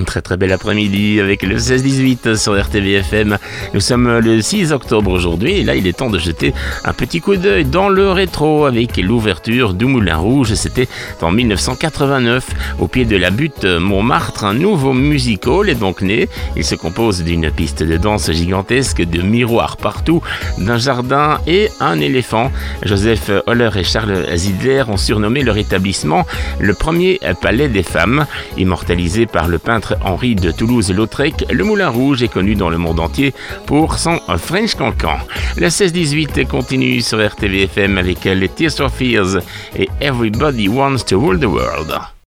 très très bel après-midi avec le 16-18 sur RTVFM. Nous sommes le 6 octobre aujourd'hui et là il est temps de jeter un petit coup d'œil dans le rétro avec l'ouverture du Moulin Rouge. C'était en 1989 au pied de la butte Montmartre. Un nouveau music hall est donc né. Il se compose d'une piste de danse gigantesque, de miroirs partout, d'un jardin et un éléphant. Joseph Holler et Charles Zidler ont surnommé leur établissement le premier palais des femmes. Immortalisé par le peintre Henri de Toulouse-Lautrec, le Moulin Rouge est connu dans le monde entier pour son French Cancan. Le 16-18 continue sur RTVFM avec les Tears for Fears et Everybody Wants to Rule the World.